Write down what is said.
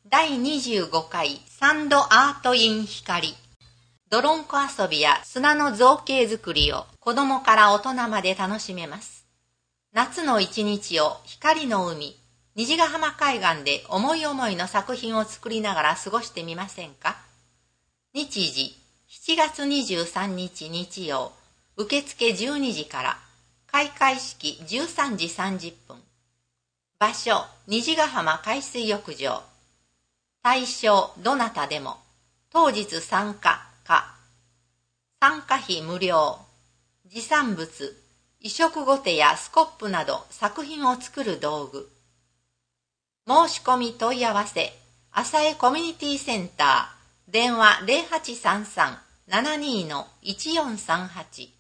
第25回サンドアートイン光。泥んこ遊びや砂の造形作りを子供から大人まで楽しめます。夏の一日を光の海、虹ヶ浜海岸で思い思いの作品を作りながら過ごしてみませんか。日時7月23日日曜、受付12時から、開会式13時30分。場所、虹ヶ浜海水浴場。対象、どなたでも。当日参加か。参加費無料。持参物、移植ゴテやスコップなど作品を作る道具。申し込み問い合わせ、浅江コミュニティセンター、電話 0833-72-1438